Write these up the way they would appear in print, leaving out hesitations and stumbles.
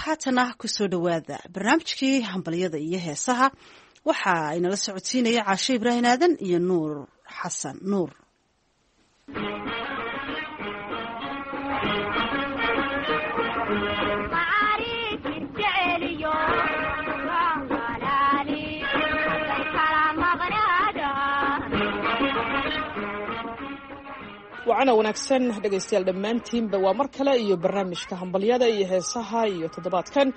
haatana kusoo dhowaada barnaamijkii hambalyada iyo heesaha waxa aynala socodsiinaya caashe ibraahim aadan iyo nuur xasan nuur. wacana wanaagsan dhegaystayaal dhammaantiinba waa mar kale iyo barnaamijka hambalyada iyo heesaha iyo toddobaadkan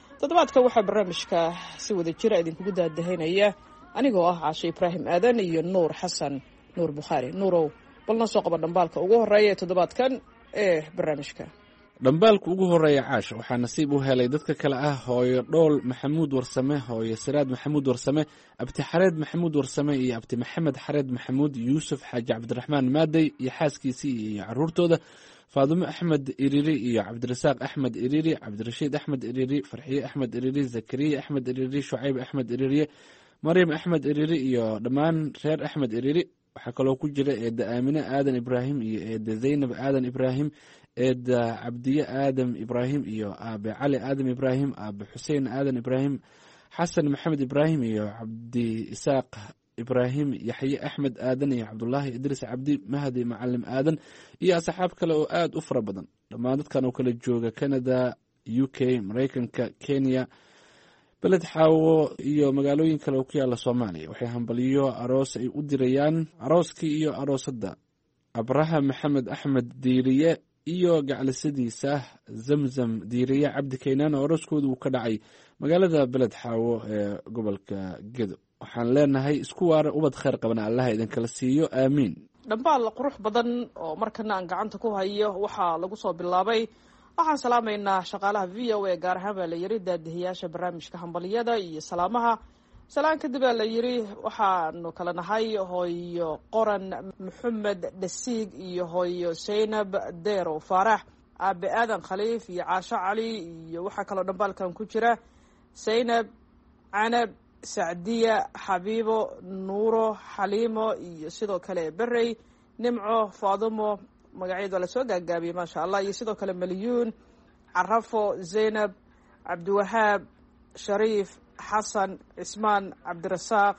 waxaa barnaamijka si wada jira idinkugu daadahaynaya anigoo ah caashe ibraahim aadan iyo nuur xasan nuur bukhaari. nuurow bal noo soo qaba dhambaalka ugu horeeya ee toddobaadkan ee barnaamijka. dhambaalka ugu horeeya caasha waxaa nasiib u helay dadka kale ah hooyo dhool maxamuud warsame, hooyo siraad maxamuud warsame, abti xareed maxamuud warsame iyo abti maxamed xareed maxamuud, yuusuf xaaji cabdiraxmaan maadey iyo xaaskiisii iyo caruurtooda, faadumo axmed iriri iyo cabdirasaaq axmed iriri, cabdirashiid axmed iriri, farxiye axmed iriri, zakariya axmed iriri, shucayb axmed iririye, maryam axmed iriri iyo dhammaan reer axmed iriri. waxaa kaloo ku jira eedda aamine aadan ibraahim iyo eedda zaynab aadan ibraahim, eedda cabdiye aadam ibraahim iyo aabe cali aadam ibraahim, aabe xuseen aadan ibraahim, xasan maxamed ibraahim iyo cabdi isaaq ibraahim, yaxye axmed aadan iyo cabdulaahi idriis cabdi, mahdi macalim aadan iyo asxaab kale oo aada u fara badan. dhammaan dadkan oo kala jooga canada, u k, maraykanka, kenya, beled xaawo iyo magaalooyin kale oo ku yaala soomaaliya waxay hambaliyo aroos ay u dirayaan arooskii iyo aroosadda abraha maxamed axmed diiriye iyo gaclisadiisa zamzam diiriye cabdi kaynaan oo arooskooda uu ka dhacay magaalada beled xaawo ee gobolka gedo. waxaan leenahay isku waara ubad khayr qabana allaha idinkala siiyo, aamiin. dhambaal qurux badan oo markana aan gacanta ku hayo waxaa lagu soo bilaabay waxaan salaamaynaa shaqaalaha v o a gaar ahaan baa la yiri daadihiyaasha barnaamijka hambaliyada iyo salaamaha. salaan kadib baa la yiri waxaanu kala nahay hooyo qoran maxamed dhasiig iyo hooyo saynab deerow faarax, aabe aadan khaliif iyo caasho cali iyo waxaa kaloo dhambaalkan ku jira saynab, canab, sacdiya, xabiibo, nuuro, xaliimo iyo sidoo kale berey, nimco, faadumo, magacyada la soo gaagaabiyey maasha allah, iyo sidoo kale malyuun, carafo, zaynab, cabdiwahaab, shariif, xasan, cismaan, cabdirasaaq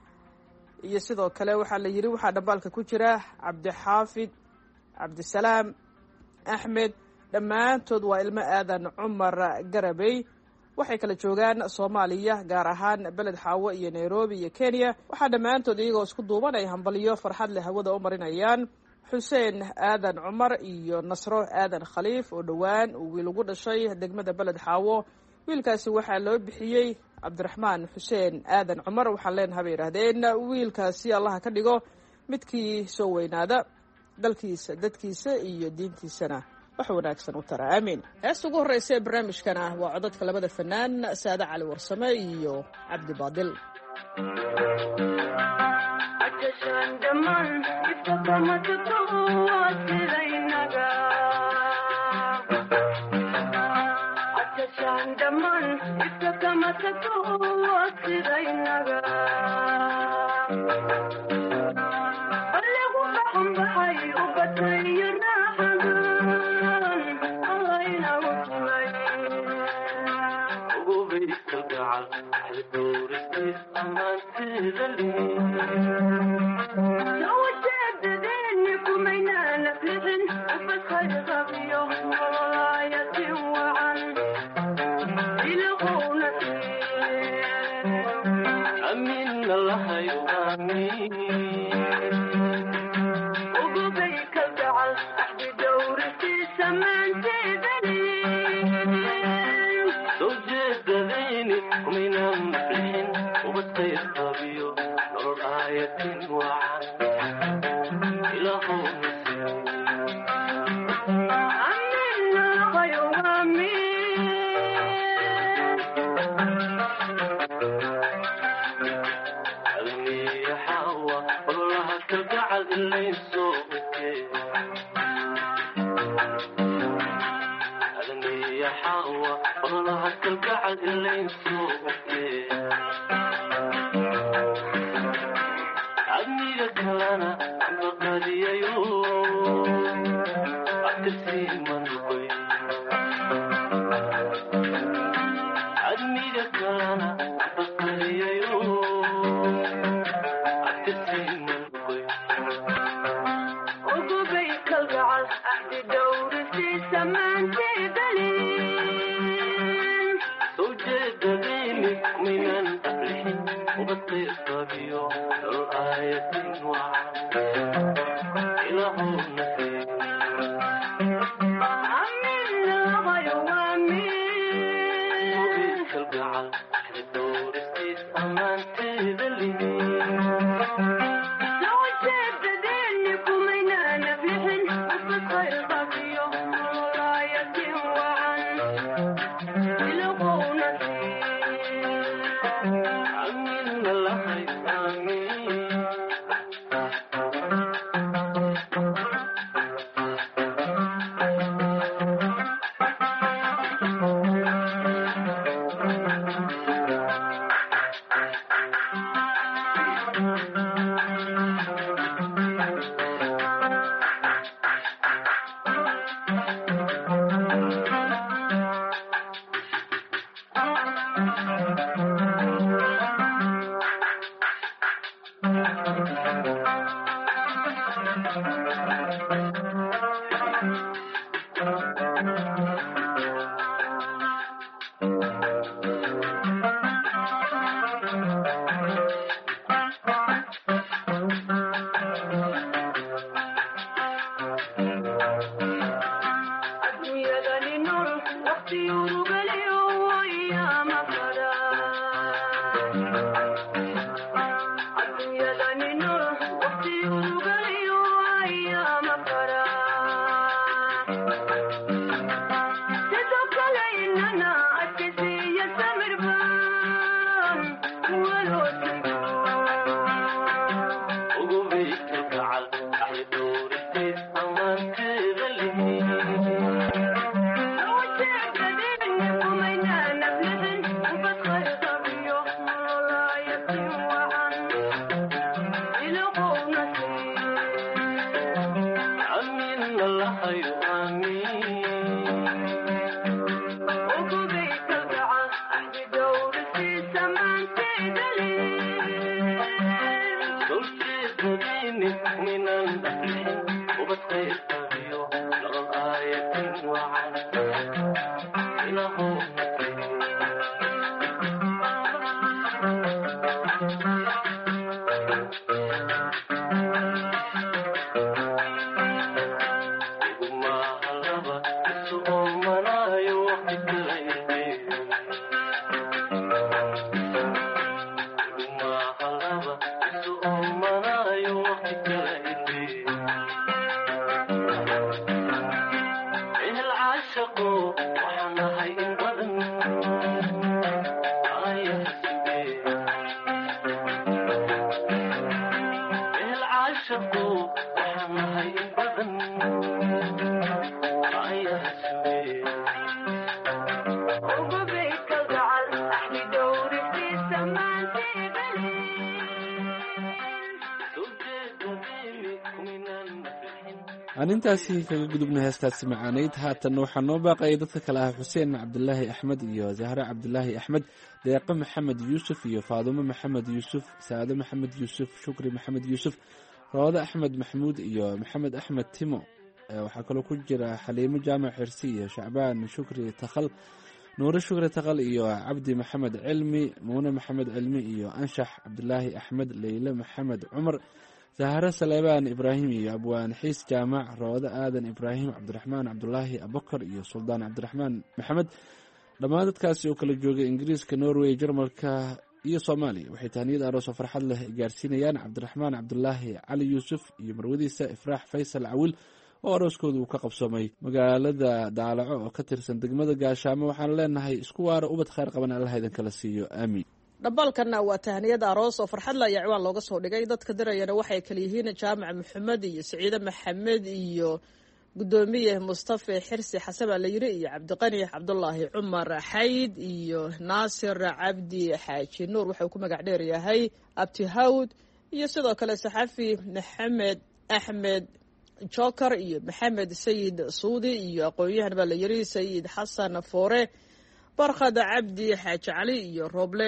iyo sidoo kale waxaa la yiri waxaa dhambaalka ku jira cabdixaafid, cabdisalaam, axmed. dhammaantood waa ilmo aadan cumar garabey. waxay kala joogaan soomaaliya gaar ahaan beled xaawo iyo nairobi iyo kenya. waxaa dhammaantood iyagoo isku duuban ay hambaliyo farxad leh hawada u marinayaan xuseen aadan cumar iyo nasro aadan khaliif oo dhowaan uu wiil ugu dhashay degmada beled xaawo. wiilkaasi waxaa loo bixiyey cabdiraxmaan xuseen aadan cumar. waxaan leenaha bay yidhaahdeen wiilkaasi allaha ka dhigo midkii soo weynaada dalkiisa, dadkiisa iyo diintiisana wax wanaagsan u tara, aamiin. heesta ugu horreysa ee barnaamijkana waa codadka labada fanaan saade cali warsame iyo cabdi baadil. aan intaasi kaga gudubna heestaasi macaanayd haatan waxaa noo baaqaya dadka kale ah xuseen cabdulaahi axmed iyo zahre cabdulaahi axmed deeqe maxamed yuusuf iyo faadumo maxamed yuusuf saado maxamed yuusuf shukri maxamed yuusuf roode axmed maxamuud iyo maxamed axmed timo waxaa kaloo ku jira xaliimo jaamac xirsi iyo shacbaan shukri takhal nuure shukri takhal iyo cabdi maxamed cilmi muune maxamed cilmi iyo anshax cabdulaahi axmed leyle maxamed cumar zahre saleebaan ibraahim iyo abwaan xiis jaamac roode aadan ibraahim cabdiraxmaan cabdulaahi abakar iyo suldaan cabdiraxmaan maxamed dhammaan dadkaasi oo kala joogay ingiriiska norway jarmalka iyo soomaaliya waxay tahniyad aroos oo farxad leh gaarsiinayaan cabdiraxmaan cabdulaahi cali yuusuf iyo marwadiisa ifraax faysal cawil oo arooskooda uu ka qabsoomay magaalada daalaco oo ka tirsan degmada gaashaamo waxaan leenahay isku waara ubad khayr qaban allaha idin kala siiyo aamiin dhambaalkanna waa tahniyad aroos oo farxadla ayaa ciwaan looga soo dhigay dadka dirayana waxay kala yihiin jaamac maxamed iyo saciide maxamed iyo gudoomiye mustafe xirsi xasaba la yiri iyo cabdiqani cabdulaahi cumar xayd iyo naasir cabdi xaaji nuur wuxuu ku magac dheer yahay abti hawd iyo sidoo kale saxafi maxamed axmed joker iyo maxamed sayid suudi iyo aqoon-yahan baa la yiri sayid xasan foore barkhad cabdi xaaji cali iyo rooble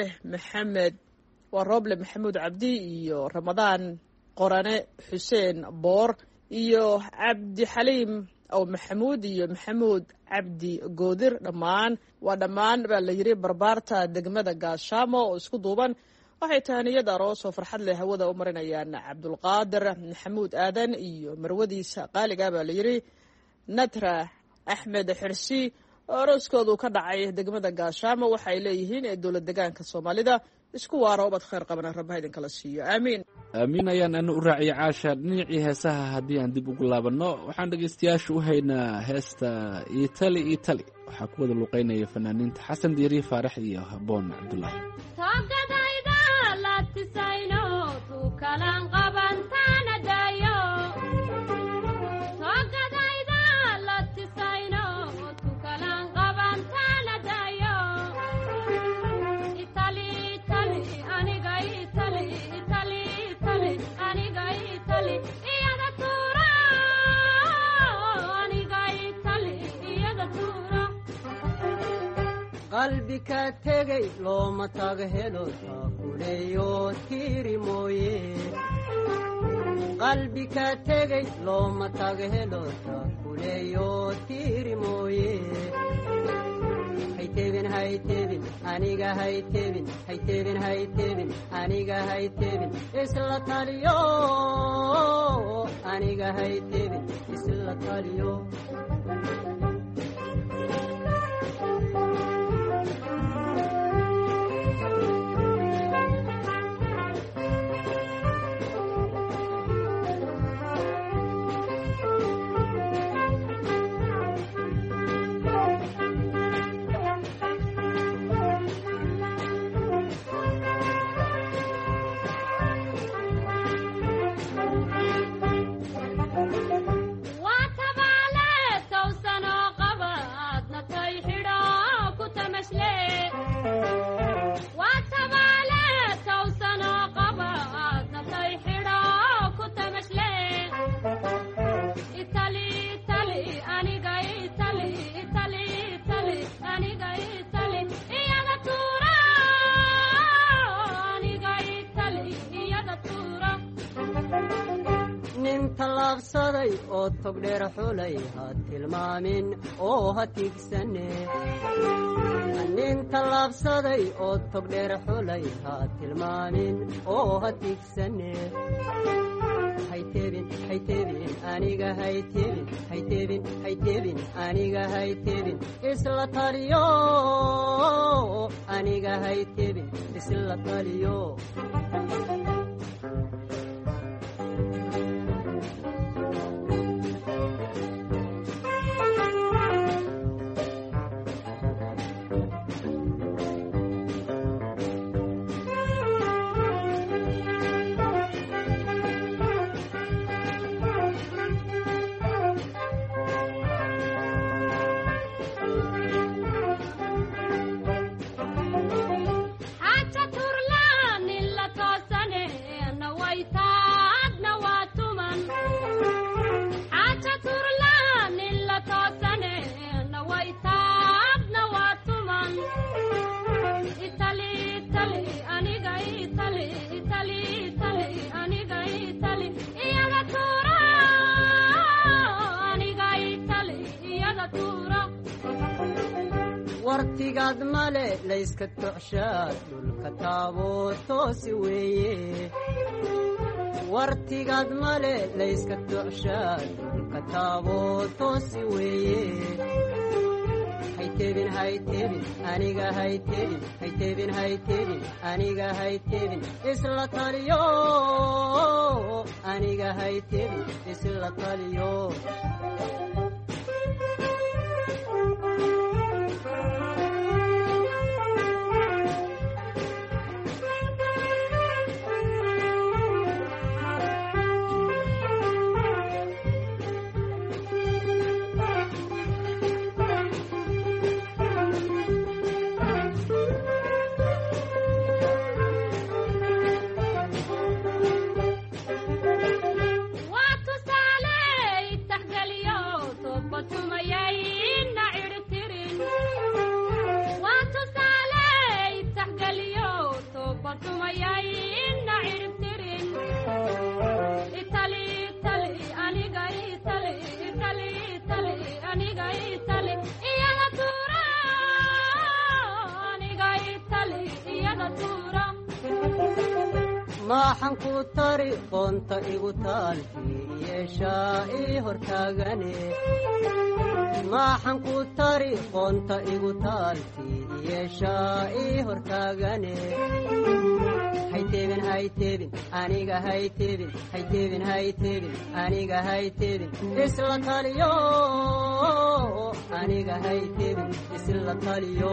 maxamuud cabdi iyo ramadaan qorane xuseen boor iyo cabdi xaliim aw maxamuud iyo maxamuud cabdi goodir dhammaan baa la yiri barbaarta degmada gaashaamo oo isku duuban waxay tahaniyad aroos oo farxad leh hawada u marinayaan cabdulqaadir maxamuud aadan iyo marwadiisa qaaliga baa layidhi natra axmed xirsi oo arooskoodu ka dhacay degmada gaashaamo waxay leeyihiin ee dowlad degaanka soomaalida isku waaro ubad khayr qabana rabba idinkala siiyo aamiin aamiin ayaan ana u raaciya caasha dhinacii heesaha haddii aan dib ugu laabanno waxaan dhegaystayaasha u haynaa heesta itali itali waxaa ku wada luuqeynaya fanaaniinta xasan diiri faarax iyo haboon cabdulaahi qalbika tegay looma taga helo taakuleeyo tiiri mooye qalbika tegay looma taga helo taakuleeyo tiiri mooye haytebin haytebin aniga haytebin haytebin haytebin aniga haytebin isla taliyo aniga haytebin isla taliyo tallaabsaday oo togdheer xulay ha tilmaamin oo ha tiigsane nin tallaabsaday oo togdheer xulay ha tilmaamin oo ha tiigsane haytebin haytebin aniga haytebin haytebin haytebin aniga haytebin isla taliyo aniga haytebin isla taliyo wartigaad male layska tocshaa dhulka taaboo toosi weeye wartigaad male layska tocshaa dhulka taaboo toosi weeye haytebin haytebin aniga haytebin haytebin haytebin aniga haytebin isla taliyo aniga haytebin isla taliyo iyada tuura maxan ku tari qoonta igu taalkii yeeshaa ii hortaagane maxan ku tari qoonta igu taalkii yeeshaa ii hortaagane hayteebin hayteebin aniga hayteebin hayteebin hayteebin aniga hayteebin isla taliyo aniga hayteebin isla taliyo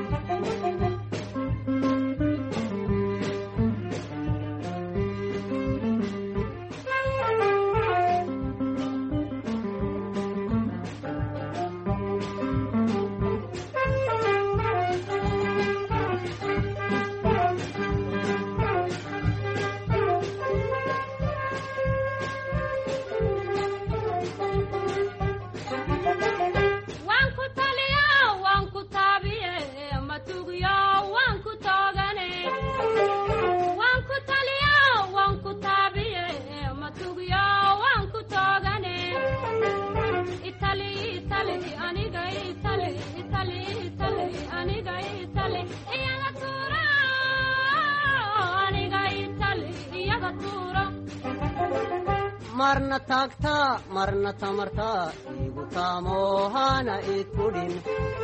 marna taagtaa marna tamartaa igu taamohana idkudhin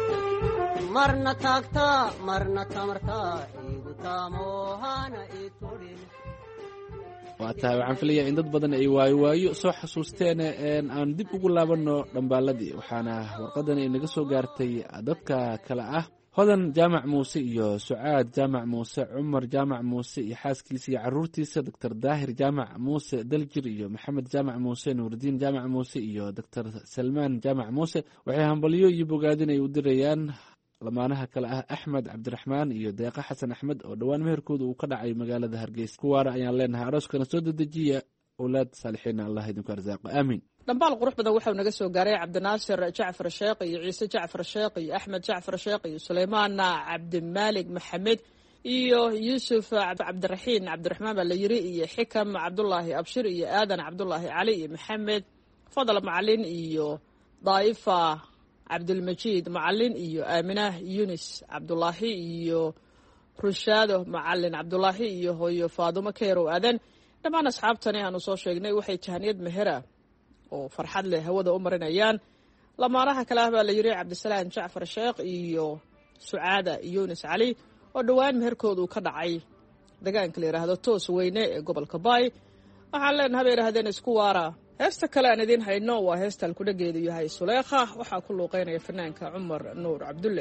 marna taagtaa marna tamartaa igu taamohana idkudhin waa tahay waxaan filayaa in dad badan ay waayo soo xasuusteen aan dib ugu laabanno dhambaaladii waxaana warqadan ay naga soo gaartay dadka kale ah hodan jaamac muuse iyo sucaad jaamac muuse cumar jaamac muuse iyo xaaskiisa iyo caruurtiisa doctor daahir jaamac muuse daljir iyo maxamed jaamac muuse nuuridiin jaamac muuse iyo doctor salmaan jaamac muuse waxay hambalyo iyo bogaadin ay u dirayaan lamaanaha kale ah axmed cabdiraxmaan iyo deeqa xasan axmed oo dhowaan meherkooda uu ka dhacay magaalada hargeysa kuwaara ayaan leenahay arooskana soo dedejiya owlaad saalixiina allah idinku arsaaqo aamiin dhambaal qurux badan waxau naga soo gaaray cabdinaasir jacfar sheekh iyo ciise jacfar sheekh iyo axmed jacfar sheekh iyo suleymaan cabdimaalig maxamed iyo yuusuf cabdiraxiin cabdiraxmaan baa la yiri iyo xikam cabdulaahi abshir iyo aadan cabdulaahi cali iyo maxamed fadal macalin iyo daa'ifa cabdilmajiid macalin iyo aaminah yunis cabdulaahi iyo rushaado macalin cabdulaahi iyo hooyo faadumo keerow aadan dhammaan asxaabtani aanu soo sheegnay waxay jahaniyad mehera oo farxad leh hawada u marinayaan lamaanaha kale ah baa la yiri cabdisalaam jacfar sheekh iyo sucaada yunis cali oo dhowaan meherkoodu ka dhacay deegaanka la yidhaahdo toos weyne ee gobolka baay waxaan leenahay bay yidhahdeen isku waara heesta kale aan idiin hayno waa heesta alkudhageedu yahay suleekha waxaa ku luuqeynaya fanaanka cumar nuur cabdulle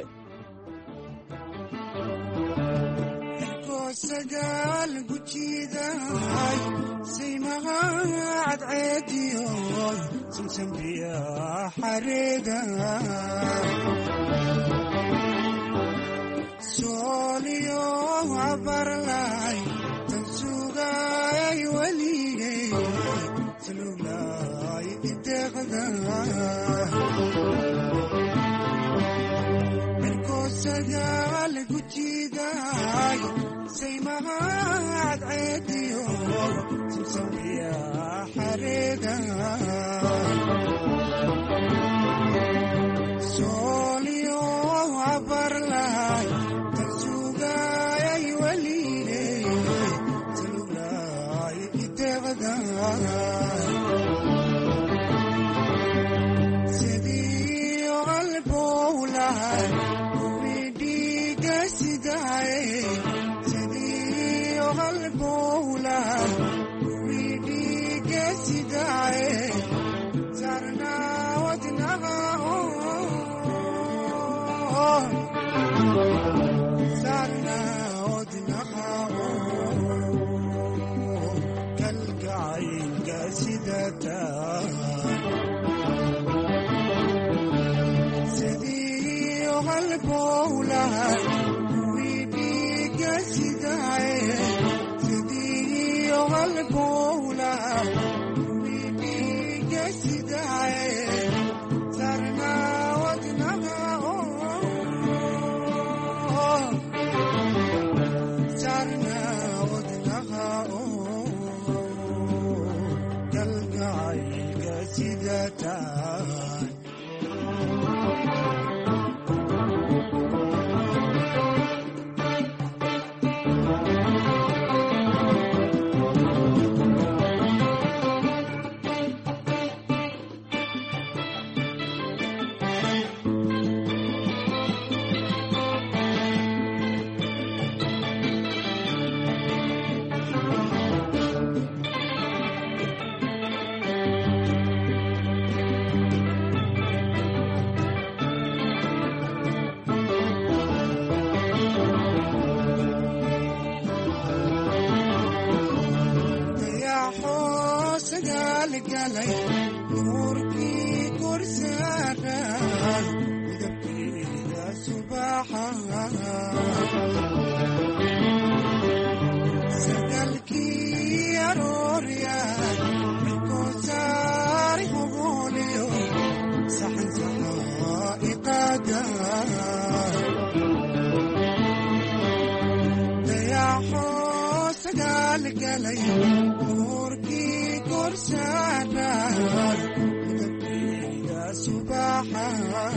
sagaal gujiiday saymaqaad ceediyoy samsambiya xareeda sooliyo cabarlay tan sugay weligay saluglay ideeqda sagaal gujiiday saymaqaad ceediyo samsambiya xareeda sooliyo cabarlay tan sugay weligay saluglay ideeqda sidii qalbowlahay galay nuurkii korsaaran midabkeeda subaxa sagalkii arooryaay cirkoo saari hubuliyo saxan saxaa'iqaada dayaxoo sagaal galay nuurkii korsaaran midabkeeda subaxa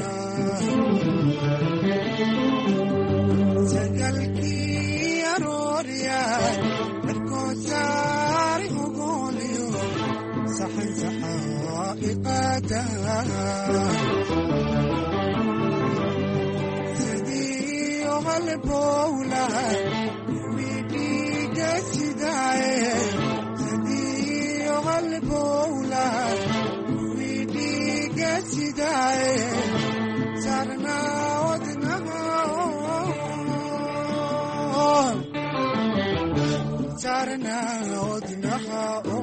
sagalkii arooryaay cirkoo saari hubuliyo saxan saxaa'iqaada sidii halbowlaha midhiiga sidaaye sidii halbowlaha midhiiga sidaaye sarnaa wadnaha sarnaa wadnaha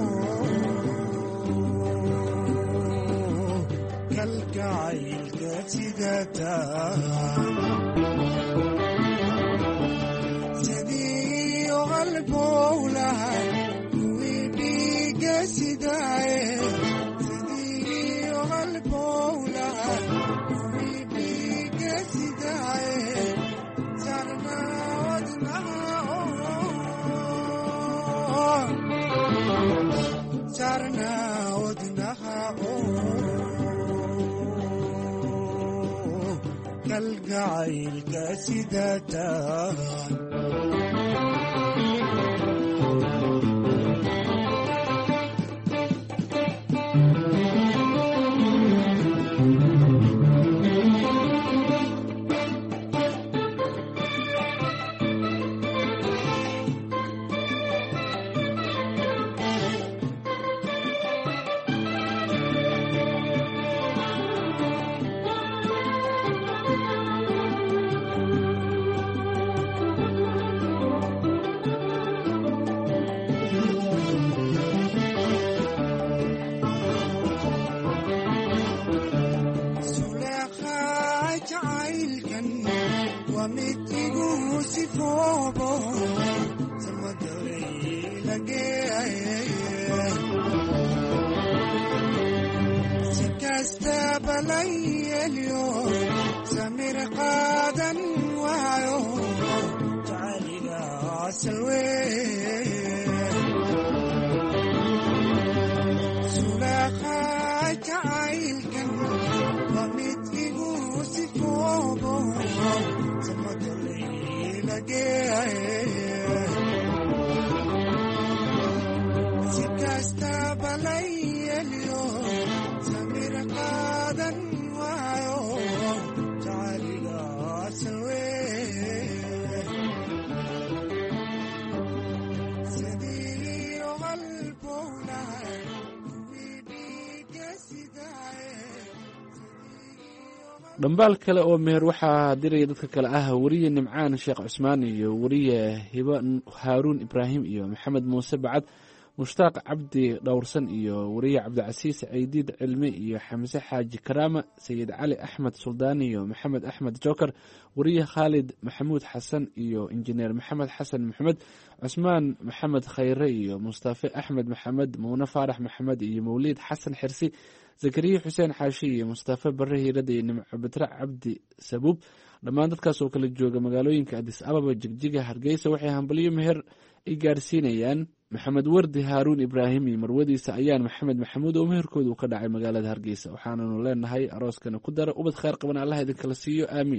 kalgacaylka sidataa sidii halbowlaha midhiiga sidaaye sidii halbowlaha midhiiga sidaaye sarnaa wadnaha sarnaa wadnaha kalgacaylka sidataa samir qaadan waayo jacayliga sulaqa jacaylkan waa mid igu sifoobo samadoleylageaye si kastaba la yeliyo samir qaadan waayo jacayliga dhambaal kale oo meher waxaa diraya dadka kale ah weriye nimcaan sheekh cusmaan iyo weriye hibo haaruun ibraahim iyo maxamed muuse bacad mushtaaq cabdi dhowrsan iyo weriye cabdicasiis ceydiid cilmi iyo xamse xaaji karaama sayid cali axmed suldaan iyo maxamed axmed joker weriye khaalid maxamuud xasan iyo injineer maxamed xasan maxamed cusmaan maxamed khayre iyo mustafe axmed maxamed muune faarax maxamed iyo mawliid xasan xirsi zakariya xuseen xaashi iyo mustafe bare hiirada iyo nimco batre cabdi sabuub dhammaan dadkaas oo kala jooga magaalooyinka adis ababa jigjiga hargeysa waxay hambalyo meher ay gaarsiinayaan maxamed wardi haaruun ibraahim iyo marwadiisa ayaan maxamed maxamuud oo meherkooda uu ka dhacay magaalada hargeysa waxaananu leenahay arooskana ku dara ubad kheyr qaban allah idinkala siiyo aamiin.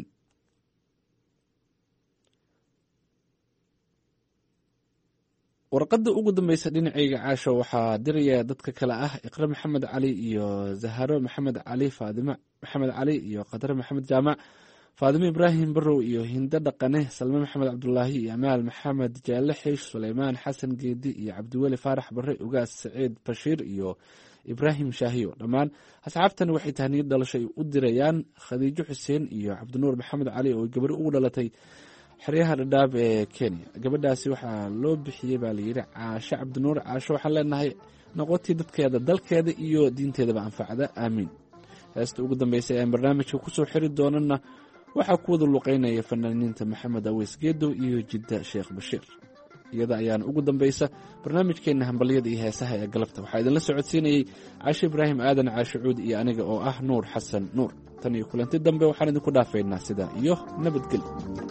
warqadda ugu dambeysa dhinacayga caasho waxaa diraya dadka kale ah iqre maxamed cali iyo zaharo maxamed cali faadime maxamed cali iyo qadre maxamed jaamac faadime ibraahim barow iyo hindo dhaqane salme maxamed cabdulaahi iyo amaal maxamed jaale xiish suleymaan xasan geedi iyo cabdiweli faarax bare ugaas saciid bashiir iyo ibraahim shaahiyo dhammaan asxaabtan waxay tahniyad dhalasho u dirayaan khadiijo xuseen iyo cabdinuur maxamed cali oo gabari ugu dhalatay xeryaha dhadhaab ee kenya. gabadhaasi waxaa loo bixiyey baa layidhi caasho cabdinuur. caasho waxaan leenahay noqotii dadkeeda dalkeeda iyo diinteedaba anfacda, aamiin. heesta ugu dambaysa ee barnaamijka kusoo xiri doonana waxaa ku wada luqeynaya fanaaniinta maxamed aweys geedow iyo jidda sheekh bashiir. iyada ayaana ugu dambaysa barnaamijkeenna hambalyada iyo heesaha ee galabta. waxaa idinla socodsiinayey caasho ibraahim aadan caasho cuud iyo aniga oo ah nuur xasan nuur. tan iyo kulanti dambe waxaan idinku dhaafaynaa sidaa iyo nabadgelyo.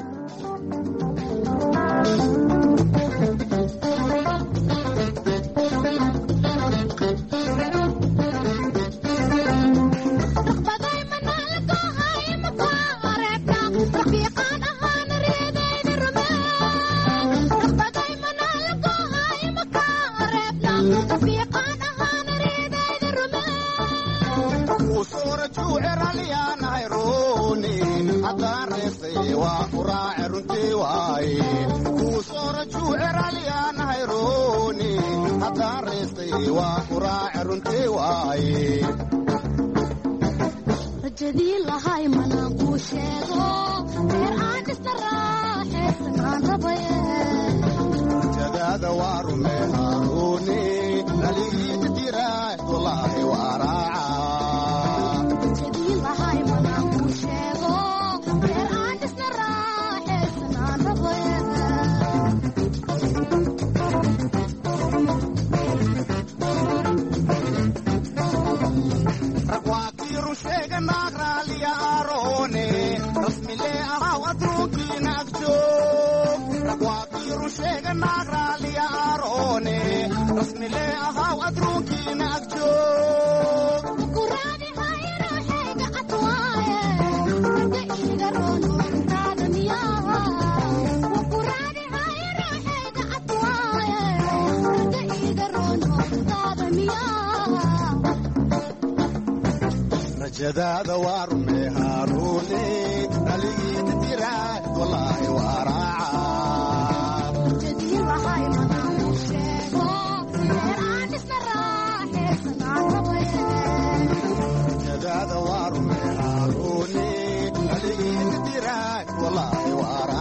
rajadii lahay manaan kuu sheego reer aan dhista raaxaysanaan rabaye rajadaada waa rume haaruuni naligiita diraay wallaahi waa raaca rajadii lahay manaan kuu sheego reer aan dhista raaxaysanaan rabaye rajadaada waa rume haaruuni naligiita diraay wallaahi waa raaca rajadii lahay manaan kuu sheego reer aan dhista raaxaysanaan rabaye rajadaada waa rume haaruuni naligiita diraay wallaahi waa raaca